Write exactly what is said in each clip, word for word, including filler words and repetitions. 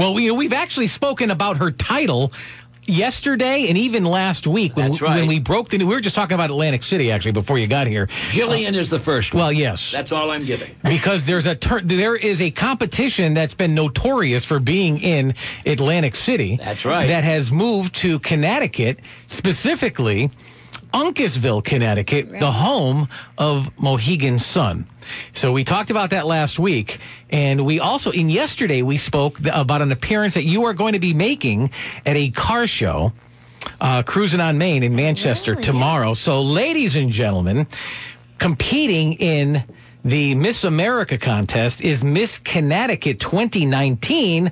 Well, we, we've actually spoken about her title yesterday and even last week when, That's right. when we broke the news. We were just talking about Atlantic City, actually, before you got here. Jillian uh, is the first one. Well, yes. That's all I'm giving. Because there's a ter- there is a competition that's been notorious for being in Atlantic City. That's right. That has moved to Connecticut, specifically Uncasville, Connecticut, right. the home of Mohegan Sun. So we talked about that last week, and we also, in yesterday, we spoke th- about an appearance that you are going to be making at a car show, uh, Cruising on Main in Manchester Really? tomorrow. So, ladies and gentlemen, competing in the Miss America contest is Miss Connecticut twenty nineteen,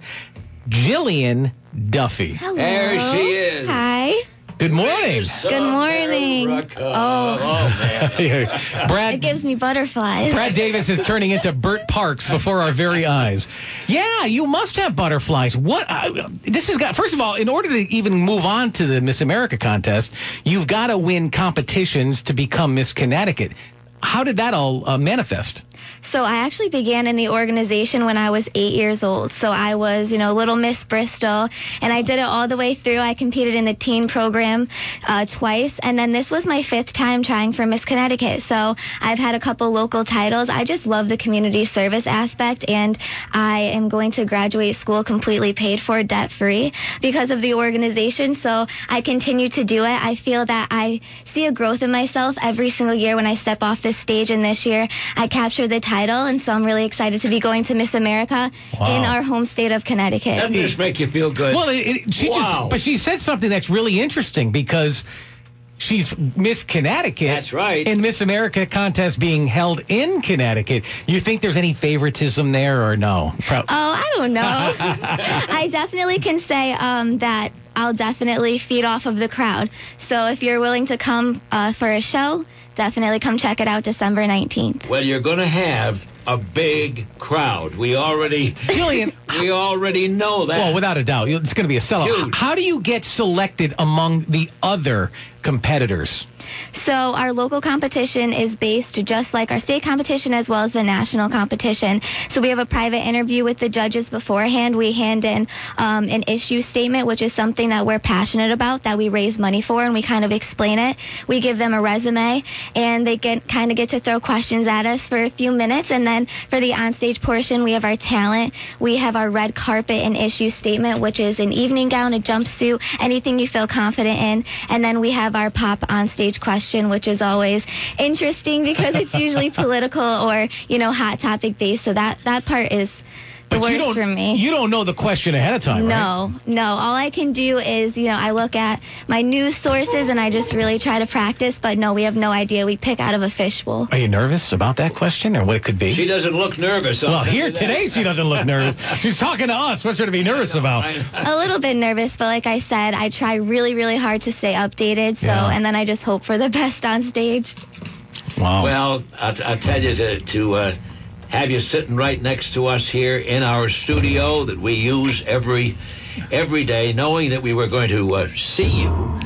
Jillian Duffy. Hello. There she is. Hi. Good morning. Good morning. America. Oh. Oh, man. Brad, It gives me butterflies. Brad Davis is turning into Bert Parks before our very eyes. Yeah, you must have butterflies. What? Uh, this has got. First of all, in order to even move on to the Miss America contest, you've got to win competitions to become Miss Connecticut. How did that all uh, manifest? So I actually began in the organization when I was eight years old. So I was, you know, Little Miss Bristol, and I did it all the way through. I competed in the teen program uh, twice, and then this was my fifth time trying for Miss Connecticut. So I've had a couple local titles. I just love the community service aspect, and I am going to graduate school completely paid for, debt-free, because of the organization. So I continue to do it. I feel that I see a growth in myself every single year when I step off the stage, and this year I captured the title, and so I'm really excited to be going to Miss America Wow. in our home state of Connecticut. Doesn't this make you feel good? Well, it, it, she Wow. just, but she said something that's really interesting because she's Miss Connecticut. That's right. And Miss America contest being held in Connecticut. You think there's any favoritism there or no? Pro- Oh, I don't know. I definitely can say um, that I'll definitely feed off of the crowd. So if you're willing to come uh, for a show, definitely come check it out December nineteenth. Well, you're going to have a big crowd. We already, Jillian, we already know that. well, without a doubt, it's going to be a sellout. Huge. How do you get selected among the other competitors? So our local competition is based just like our state competition as well as the national competition. So we have a private interview with the judges beforehand. We hand in um, an issue statement, which is something that we're passionate about, that we raise money for, and we kind of explain it. We give them a resume, and they get kind of get to throw questions at us for a few minutes. And then for the onstage portion, we have our talent. We have our red carpet and issue statement, which is an evening gown, a jumpsuit, anything you feel confident in. And then we have our pop onstage question, which is always interesting because it's usually political or, you know, hot topic based. So that, that part is the But you worst don't, for me. You don't know the question ahead of time, right? No, no. All I can do is, you know, I look at my news sources and I just really try to practice. But no, we have no idea. We pick out of a fishbowl. Are you nervous about that question or what it could be? She doesn't look nervous. I'll well, tell here you that. today she doesn't look nervous. She's talking to us. What's there to be nervous about? I know. A little bit nervous, but like I said, I try really, really hard to stay updated. So, Yeah. and then I just hope for the best on stage. Wow. Well, I'll, t- I'll tell you to, to uh, have you sitting right next to us here in our studio that we use every every day, knowing that we were going to uh, see you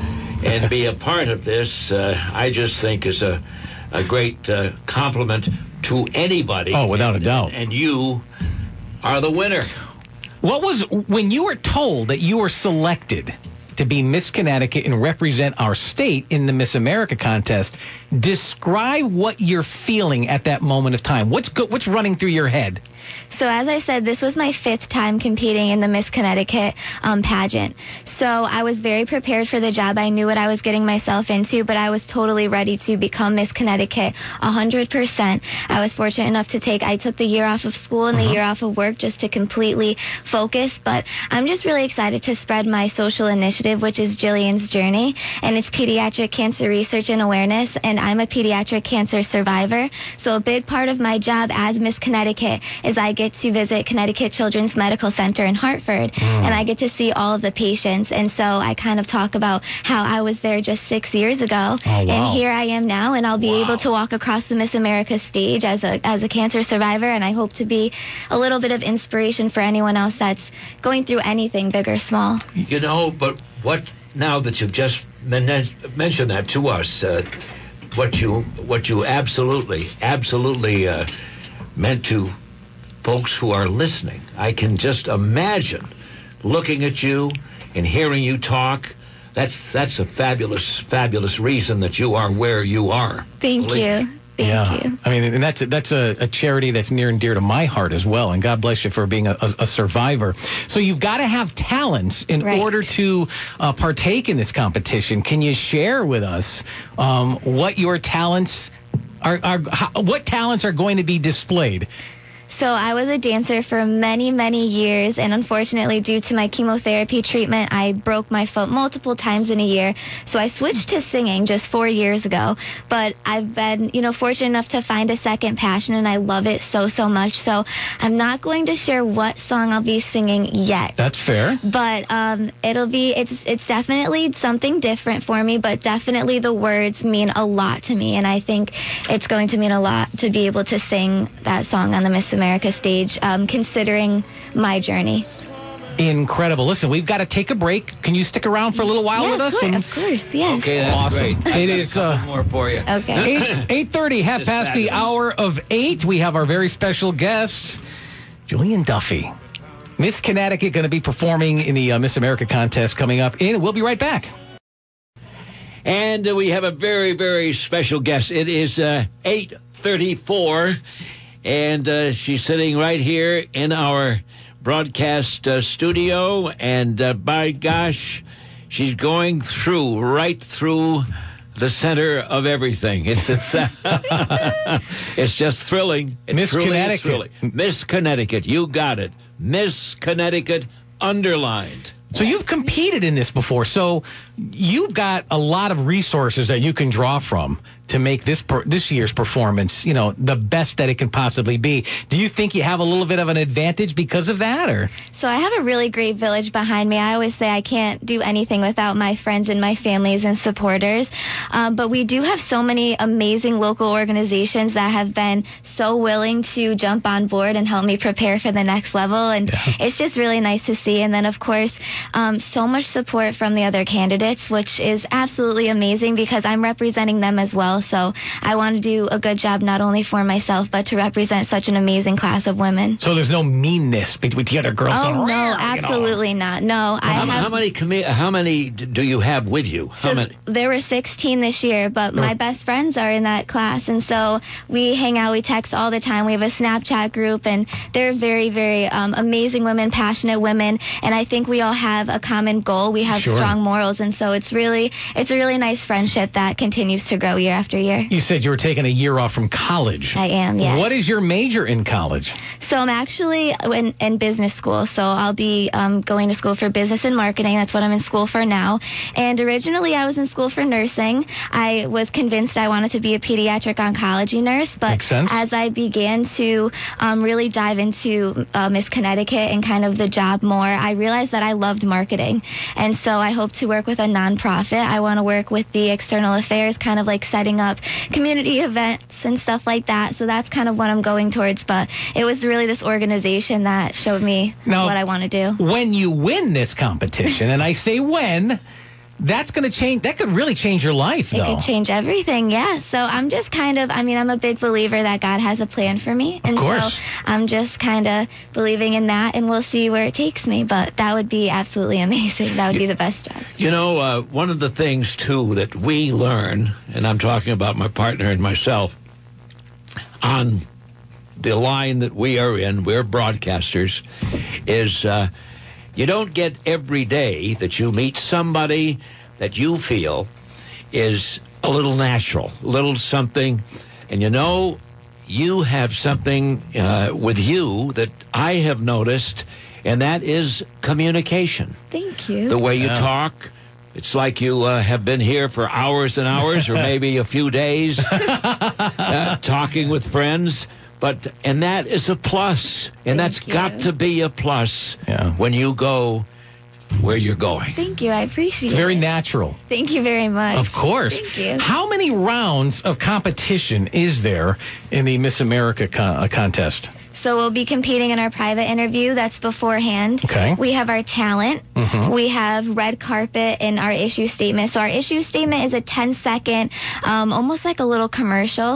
and be a part of this, uh, I just think is a, a great uh, compliment to anybody. Oh, without a And- doubt. And you are the winner. What was, when you were told that you were selected to be Miss Connecticut and represent our state in the Miss America contest, describe what you're feeling at that moment of time. What's go, what's running through your head? So as I said, this was my fifth time competing in the Miss Connecticut um, pageant. So I was very prepared for the job. I knew what I was getting myself into, but I was totally ready to become Miss Connecticut one hundred percent. I was fortunate enough to take, I took the year off of school and the Uh-huh. year off of work just to completely focus. But I'm just really excited to spread my social initiative, which is Jillian's Journey, and it's pediatric cancer research and awareness. And I'm a pediatric cancer survivor. So a big part of my job as Miss Connecticut is I get to visit Connecticut Children's Medical Center in Hartford, and I get to see all of the patients. And so I kind of talk about how I was there just six years ago, Oh, wow. and here I am now, and I'll be Wow. able to walk across the Miss America stage as a as a cancer survivor, and I hope to be a little bit of inspiration for anyone else that's going through anything, big or small. You know, but what, now that you've just men- mentioned that to us, uh, what you what you absolutely, absolutely uh, meant to folks who are listening, I can just imagine looking at you and hearing you talk. That's that's a fabulous, fabulous reason that you are where you are. Thank Believe you. me. Thank yeah. you. I mean, and that's a, that's a, a charity that's near and dear to my heart as well. And God bless you for being a, a, a survivor. So you've got to have talents in Right. order to uh, partake in this competition. Can you share with us um, what your talents are? are how, what talents are going to be displayed? So I was a dancer for many, many years, and unfortunately, due to my chemotherapy treatment, I broke my foot multiple times in a year. So I switched to singing just four years ago. But I've been, you know, fortunate enough to find a second passion, and I love it so, so much. So I'm not going to share what song I'll be singing yet. That's fair. But um, it'll be, it's it's definitely something different for me, but definitely the words mean a lot to me, and I think it's going to mean a lot to be able to sing that song on the Miss America stage, um, considering my journey. Incredible. Listen, we've got to take a break. Can you stick around for a little while yeah, with of us? course, And- of course, yes. Okay, that's Awesome. great. It I've got is, a couple uh, more for you. Okay. Eight eight thirty, half Just past the fabulous. hour of eight. We have our very special guest, Julian Duffy, Miss Connecticut, going to be performing in the uh, Miss America contest coming up. In we'll be right back. And uh, we have a very, very special guest. It is uh, eight thirty-four, and uh, she's sitting right here in our broadcast uh, studio, and uh, by gosh, she's going through, right through the center of everything. It's it's, uh, it's just thrilling. It Miss truly is Connecticut. thrilling. Miss Connecticut, you got it. Miss Connecticut, underlined. So you've competed in this before, so you've got a lot of resources that you can draw from to make this per, this year's performance, you know, the best that it can possibly be. Do you think you have a little bit of an advantage because of that, or? So I have a really great village behind me. I always say I can't do anything without my friends and my families and supporters. Um, but we do have so many amazing local organizations that have been so willing to jump on board and help me prepare for the next level. And Yeah. it's just really nice to see. And then, of course, um, so much support from the other candidates, which is absolutely amazing because I'm representing them as well. So I want to do a good job not only for myself, but to represent such an amazing class of women. So there's no meanness between the other girls. Oh, going, no, "Rah," you know. absolutely not. No, I How, have... how many commi- How many d- do you have with you? How So many? there were sixteen this year, but my Oh. best friends are in that class, and so we hang out, we text all the time. We have a Snapchat group, and they're very, very um, amazing women, passionate women, and I think we all have a common goal. We have Sure. strong morals, and so it's really, it's a really nice friendship that continues to grow year after year. You said you were taking a year off from college. I am, yes. What is your major in college? So I'm actually in, in business school, so I'll be um, going to school for business and marketing. That's what I'm in school for now. And originally I was in school for nursing. I was convinced I wanted to be a pediatric oncology nurse, but Makes sense. as I began to um, really dive into uh, Miss Connecticut and kind of the job more, I realized that I loved marketing. And so I hope to work with a nonprofit. I want to work with the external affairs, kind of like setting up community events and stuff like that. So that's kind of what I'm going towards. But it was really this organization that showed me Now, what I want to do. When you win this competition, and I say when, that's going to change. That could really change your life, It though. could change everything, yeah. So I'm just kind of, I mean, I'm a big believer that God has a plan for me. And course. so I'm just kind of believing in that, and we'll see where it takes me. But that would be absolutely amazing. That would be the best job. You know, uh, one of the things, too, that we learn, and I'm talking about my partner and myself, on the line that we are in, we're broadcasters, is uh, you don't get every day that you meet somebody that you feel is a little natural, a little something, and you know, you have something uh, with you that I have noticed, and that is communication. Thank you. The way you Yeah. talk, it's like you uh, have been here for hours and hours, or maybe a few days, uh, talking with friends. But and that is a plus, and Thank that's you. got to be a plus Yeah. when you go where you're going. Thank you. I appreciate It's very it. natural. Thank you very much. Of course. Thank you. How many rounds of competition is there in the Miss America con- uh, contest? So we'll be competing in our private interview. That's beforehand. Okay. We have our talent. Mhm. We have red carpet and our issue statement. So our issue statement is a ten second, um, almost like a little commercial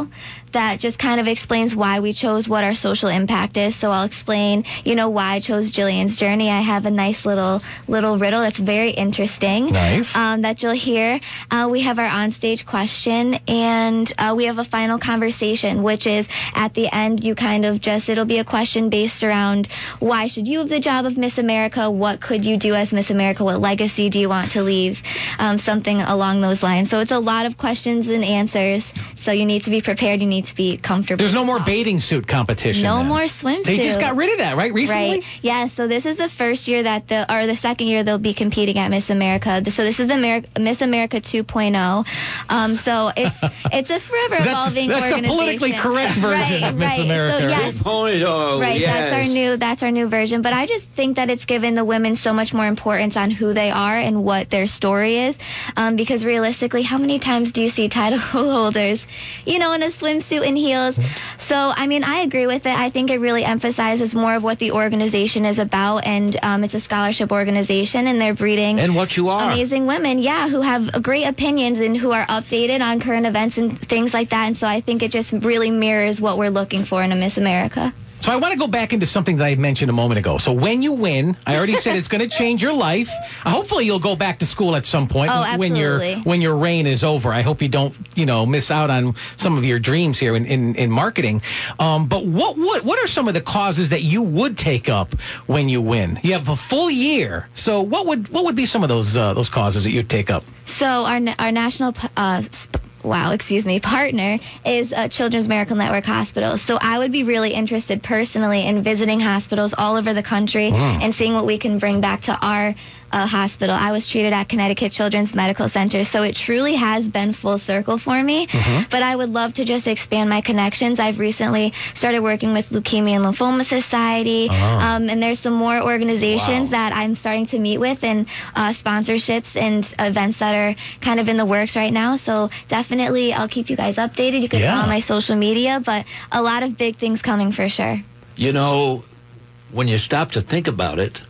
that just kind of explains why we chose what our social impact is. So I'll explain, you know, why I chose Jillian's Journey. I have a nice little little riddle that's very interesting. Nice. Um, that you'll hear. Uh, we have our onstage question, and uh, we have a final conversation, which is at the end, you kind of just, it'll be a question based around why should you have the job of Miss America? What could you do as Miss America? What legacy do you want to leave? Um, something along those lines. So it's a lot of questions and answers. So you need to be prepared. You need to be comfortable. There's no more bathing suit competition. No now. more swimsuit. They just got rid of that, right? Recently? Right. Yeah. So this is the first year that the, or the second year they'll be competing at Miss America. So this is the Ameri- Miss America two point oh. Um, so it's it's a forever that's, evolving that's organization. That's a politically correct version right, of Miss right. America. So, yes. Ponytail, right. yes. That's our new. That's our new version. But I just think that it's given the women so much more importance on who they are and what their story is. Um, because realistically, how many times do you see title holders, you know, in a swimsuit and heels? So, I mean, I agree with it. I think it really emphasizes more of what the organization is about, and um, it's a scholarship organization, and they're breeding and what you are. amazing women, yeah, who have great opinions and who are updated on current events and things like that. And so I think it just really mirrors what we're looking for in a Miss America. So I want to go back into something that I mentioned a moment ago. So when you win, I already said it's going to change your life. Hopefully you'll go back to school at some point oh, when your when your reign is over. I hope you don't, you know, miss out on some of your dreams here in, in, in marketing. Um, but what, what what are some of the causes that you would take up when you win? You have a full year. So what would what would be some of those uh, those causes that you'd take up? So our our national uh, sp- wow, excuse me, partner is uh, Children's Miracle Network Hospitals. So I would be really interested personally in visiting hospitals all over the country mm. and seeing what we can bring back to our uh, hospital. I was treated at Connecticut Children's Medical Center, so it truly has been full circle for me. Mm-hmm. But I would love to just expand my connections. I've recently started working with Leukemia and Lymphoma Society, oh. um, and there's some more organizations wow. that I'm starting to meet with, and uh, sponsorships and events that are kind of in the works right now. So definitely I'll keep you guys updated. You can yeah. follow my social media, but a lot of big things coming for sure. You know, when you stop to think about it,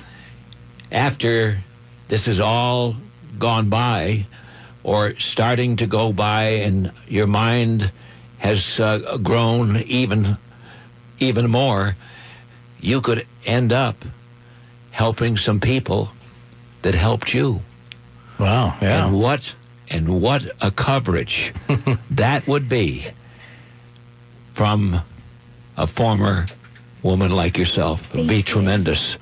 after this is all gone by or starting to go by and your mind has uh, grown even even more, you could end up helping some people that helped you. Wow, yeah. And what and what a coverage that would be from a former woman like yourself. It would be tremendous.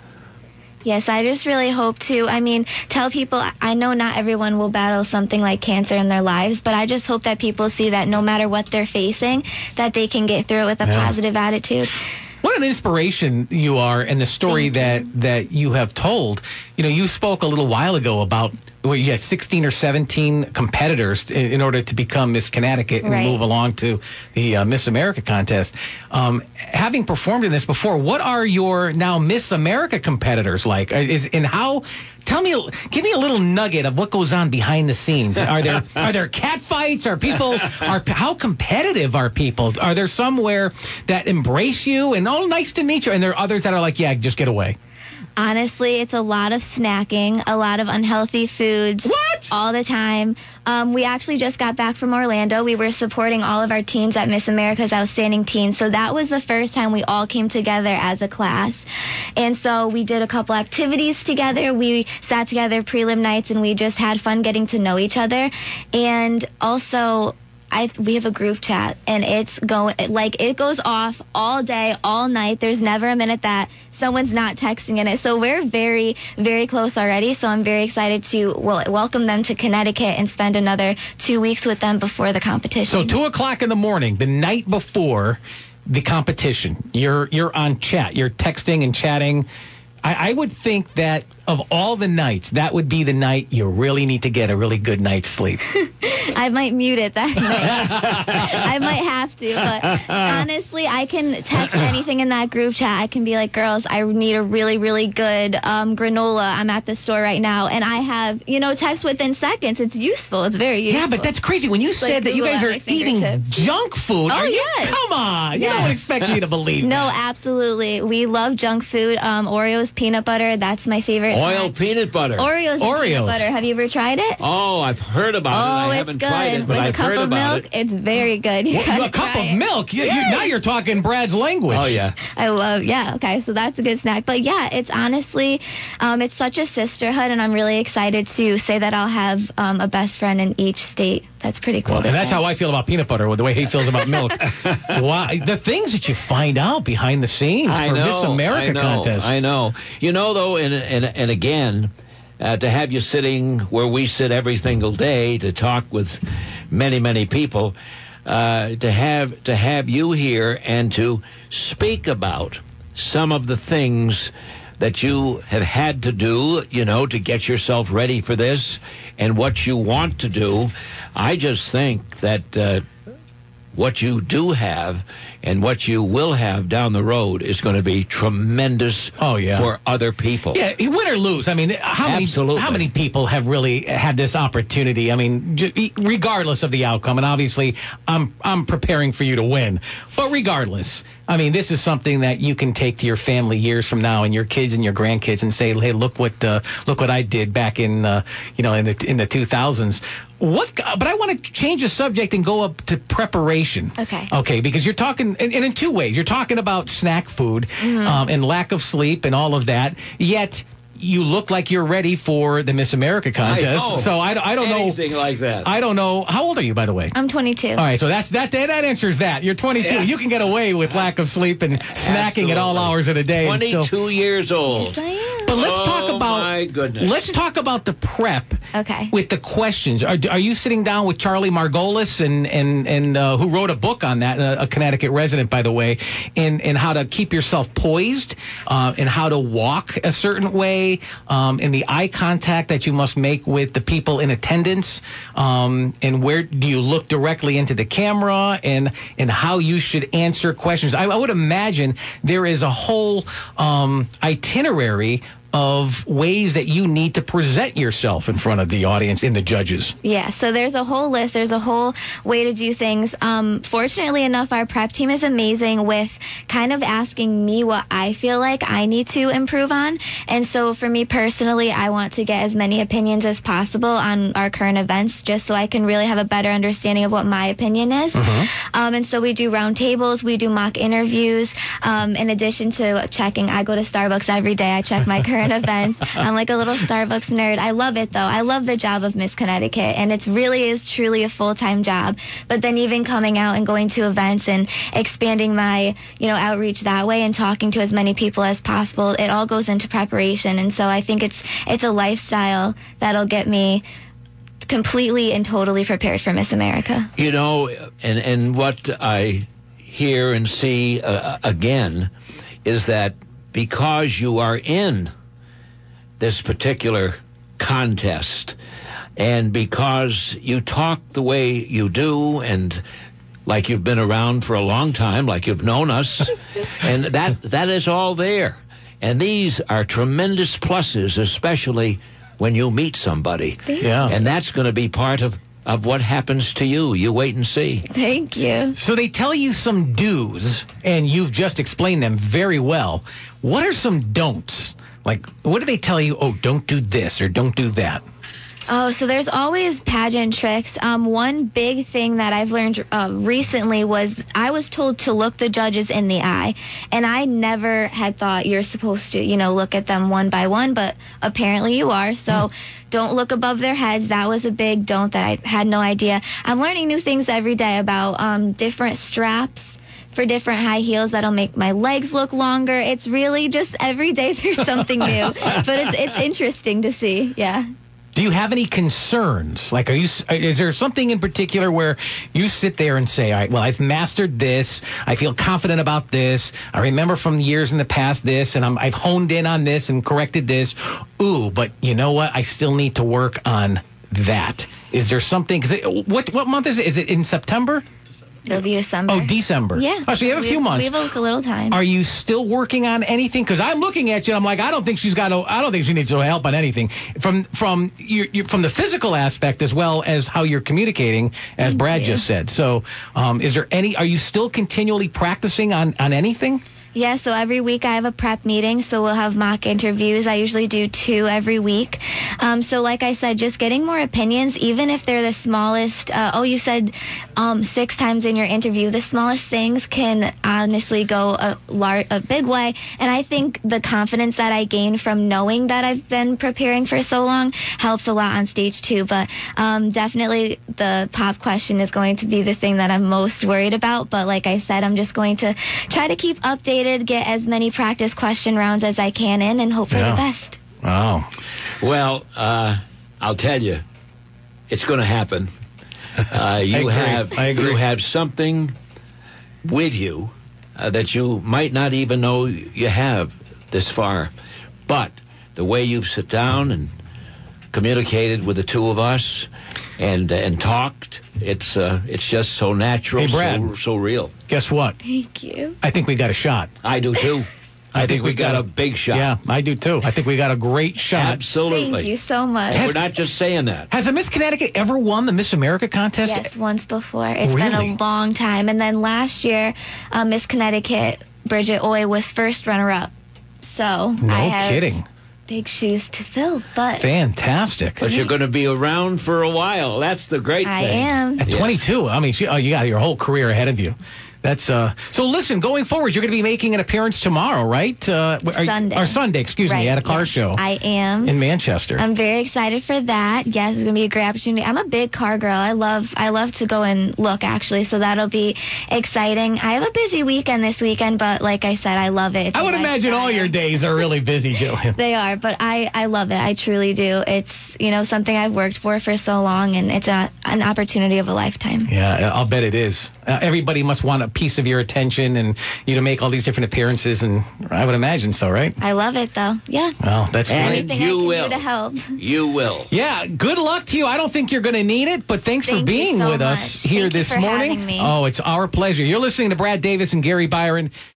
Yes, I just really hope to, I mean, tell people, I know not everyone will battle something like cancer in their lives, but I just hope that people see that no matter what they're facing, that they can get through it with a yeah. positive attitude. What an inspiration you are, and the story that, that you have told. You know, you spoke a little while ago about well, you had sixteen or seventeen competitors in, in order to become Miss Connecticut and right. move along to the uh, Miss America contest. Um, having performed in this before, what are your now Miss America competitors like? Is and how? Tell me, give me a little nugget of what goes on behind the scenes. Are there are there cat fights? Are people are how competitive are people? Are there some where that embrace you and oh, nice to meet you, and there are others that are like, yeah, just get away? Honestly, it's a lot of snacking, a lot of unhealthy foods. What? All the time. Um, we actually just got back from Orlando. We were supporting all of our teens at Miss America's Outstanding Teens. So that was the first time we all came together as a class. And so we did a couple activities together. We sat together prelim nights, and we just had fun getting to know each other. And also, I we have a group chat, and it's going like it goes off all day, all night. There's never a minute that someone's not texting in it. So we're very, very close already. So I'm very excited to well, welcome them to Connecticut and spend another two weeks with them before the competition. So two o'clock in the morning, the night before the competition, you're you're on chat, you're texting and chatting. I, I would think that of all the nights, that would be the night you really need to get a really good night's sleep. I might mute it that night. I might have to, but honestly, I can text anything in that group chat. I can be like, girls, I need a really, really good um, granola. I'm at the store right now, and I have, you know, text within seconds. It's useful. It's very useful. Yeah, but that's crazy. When you it's said like that you guys are eating junk food, oh, are yes. you? Come on. You yes. don't expect me to believe no, that. No, absolutely. We love junk food. Um, Oreos Oreos peanut butter. That's my favorite. Oil snack. peanut butter. Oreos, and Oreos. peanut butter. Have you ever tried it? Oh, I've heard about oh, it. I it's haven't good. tried it, but With I've a cup heard of about milk, it. it's very good. You What, gotta a cup try of it. milk? You, you, Yes. now you're talking Brad's language. Oh, yeah. I love, yeah, okay, so that's a good snack. But yeah, it's honestly, um, it's such a sisterhood, and I'm really excited to say that I'll have um, a best friend in each state. That's pretty cool. Well, to and that's say. how I feel about peanut butter, with the way he feels about milk. Wow, the things that you find out behind the scenes I for know, Miss America I know, contest. I know. You know, though, and and, and again, uh, to have you sitting where we sit every single day to talk with many, many people, uh, to have to have you here and to speak about some of the things that you have had to do, you know, to get yourself ready for this and what you want to do. I just think that uh, what you do have and what you will have down the road is going to be tremendous Oh, yeah. for other people. Yeah, win or lose. I mean, how many Absolutely. how many people have really had this opportunity? I mean, j- regardless of the outcome, and obviously, I'm I'm preparing for you to win. But regardless, I mean, this is something that you can take to your family years from now, and your kids and your grandkids, and say, "Hey, look what uh, look what I did back in uh, you know in the in the two thousands." What? But I want to change the subject and go up to preparation. Okay. Okay, because you're talking, and, and in two ways. You're talking about snack food um, and lack of sleep and all of that. Yet you look like you're ready for the Miss America contest. I know. So I, I don't know. Anything like that. I don't know. How old are you, by the way? I'm twenty-two. All right, so that's that. That answers that. You're twenty-two. Yeah. You can get away with lack of sleep and snacking at all Absolutely. hours of the day. and twenty-two still, years old. Yes, I am. but let's Oh, talk about. my goodness. Let's talk about the prep. Okay. With the questions, are, are you sitting down with Charlie Margolis and and and uh, who wrote a book on that, a, a Connecticut resident, by the way, in in how to keep yourself poised, uh, and how to walk a certain way, um, and the eye contact that you must make with the people in attendance, um, and where do you look directly into the camera, and and how you should answer questions. I, I would imagine there is a whole um, itinerary of ways that you need to present yourself in front of the audience and the judges. Yeah, so there's a whole list. There's a whole way to do things. Um, fortunately enough, our prep team is amazing with kind of asking me what I feel like I need to improve on. And so for me personally, I want to get as many opinions as possible on our current events just so I can really have a better understanding of what my opinion is. Mm-hmm. Um, and so we do round tables, we do mock interviews. Um, in addition to checking, I go to Starbucks every day. I check my current events. I'm like a little Starbucks nerd. I love it though. I love the job of Miss Connecticut, and it really is truly a full-time job. But then even coming out and going to events and expanding my, you know, outreach that way and talking to as many people as possible, it all goes into preparation. And so I think it's it's a lifestyle that'll get me completely and totally prepared for Miss America. You know, and and what I hear and see uh, again is that because you are in this particular contest, and because you talk the way you do, and like you've been around for a long time, like you've known us, and that that is all there. And these are tremendous pluses, especially when you meet somebody. Yeah. And that's going to be part of, of what happens to you. You wait and see. Thank you. So they tell you some do's, and you've just explained them very well. What are some don'ts? Like, what do they tell you? Oh, don't do this or don't do that. Oh, so there's always pageant tricks. Um, one big thing that I've learned uh, recently was I was told to look the judges in the eye, and I never had thought you're supposed to, you know, look at them one by one, but apparently you are. So mm. don't look above their heads. That was a big don't that I had no idea. I'm learning new things every day about um, different straps for different high heels that'll make my legs look longer. It's really just every day there's something new, but it's it's interesting to see. Yeah. Do you have any concerns? Like, are you? Is there something in particular where you sit there and say, all right, well, I've mastered this. I feel confident about this. I remember from years in the past this, and I'm, I've honed in on this and corrected this. Ooh, but you know what? I still need to work on that. Is there something? Cause it, what what month is it? Is it in September? It'll be December. Oh, December. Yeah. Oh, so you have a we, few months. We have like a little time. Are you still working on anything? Because I'm looking at you, and I'm like, I don't think she's got. No, I don't think she needs no help on anything from from you, you, from the physical aspect as well as how you're communicating, as Thank Brad you. just said. So, um, is there any? Are you still continually practicing on on anything? Yeah, so every week I have a prep meeting, so we'll have mock interviews. I usually do two every week. Um, so like I said, just getting more opinions, even if they're the smallest. Uh, oh, you said um, six times in your interview. The smallest things can honestly go a, lar- a big way. And I think the confidence that I gain from knowing that I've been preparing for so long helps a lot on stage too. But um, definitely the pop question is going to be the thing that I'm most worried about. But like I said, I'm just going to try to keep updated, get as many practice question rounds as I can in, and hope for Yeah. the best. Wow. Well, uh, I'll tell you, it's going to happen. Uh, you agree. have I agree. you have something with you uh, that you might not even know you have this far. But the way you sit down and communicated with the two of us and and talked, it's uh, it's just so natural, Hey, Brad. so so real. Guess what? Thank you. I think we got a shot. I do too. I, think, we got, a big shot. Yeah, I do too. I think we got a great shot. Absolutely. Thank you so much. And we're not just saying that. Has a Miss Connecticut ever won the Miss America contest? Yes, once before. It's been Really? a long time. And then last year, uh, Miss Connecticut, Bridget Oy, was first runner-up. So No I have kidding. big shoes to fill. But Fantastic. But you're going to be around for a while. That's the great I thing. am. At Yes. twenty-two, I mean, she, oh, you got your whole career ahead of you. That's uh. So listen, going forward, you're going to be making an appearance tomorrow, right? Uh, are you- Sunday. or Sunday, excuse Right, me, at a car yes, show I am. in Manchester. I'm very excited for that. Yes, it's gonna be a great opportunity. I'm a big car girl. I love I love to go and look actually, so that'll be exciting. I have a busy weekend this weekend, but like I said, I love it. It's I a would imagine all lifestyle. your days are really busy, Jillian. They are, but I I love it. I truly do. It's you know something I've worked for for so long, and it's a, an opportunity of a lifetime. Yeah, I'll bet it is. Uh, everybody must want a piece of your attention and you to make all these different appearances, and I would imagine so, right? I love it though. Yeah. Well, that's And great. Anything you I can will. do to help. You will. Yeah, good luck to you. I don't think you're going to need it, but thanks for Thank you being so with us much. here Thank you this for morning. having me. Oh, it's our pleasure. You're listening to Brad Davis and Gary Byron.